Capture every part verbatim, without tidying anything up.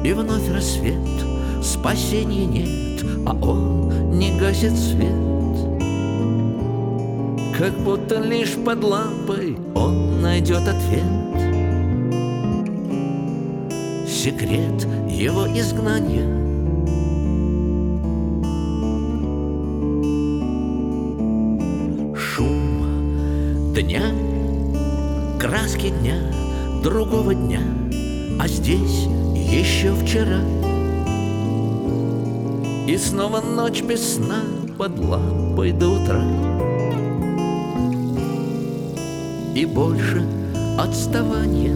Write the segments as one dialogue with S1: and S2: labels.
S1: И вновь рассвет, спасения нет, а он не гасит свет. Как будто лишь под лампой он найдет ответ. Секрет его изгнания. Шум дня, краски дня, другого дня, а здесь еще вчера. И снова ночь без сна под лампой до утра. И больше отставания.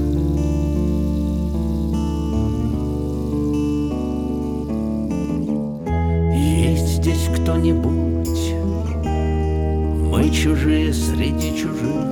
S1: Есть здесь кто-нибудь? Мы чужие среди чужих.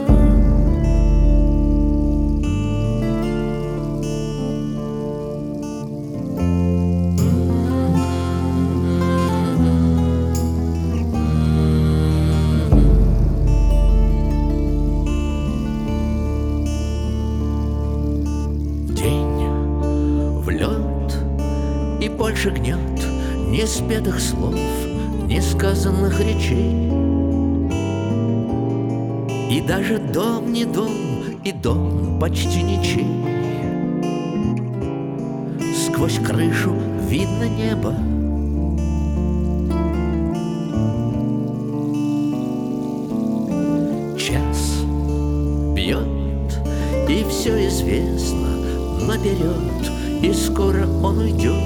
S1: И больше гнет ни спетых слов, ни сказанных речей. И даже дом не дом, и дом почти ничей. Сквозь крышу видно небо. Час бьет, и все известно наперед, и скоро он уйдет.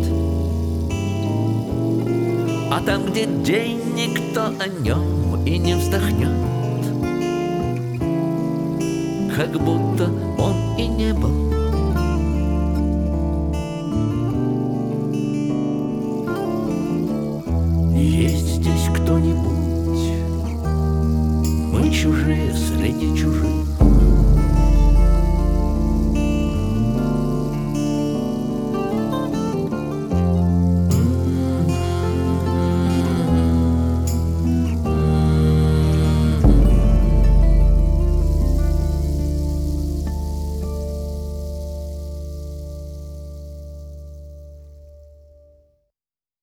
S1: А там, где день, никто о нем и не вздохнет, как будто он и не был. Есть здесь кто-нибудь? Мы чужие среди чужих.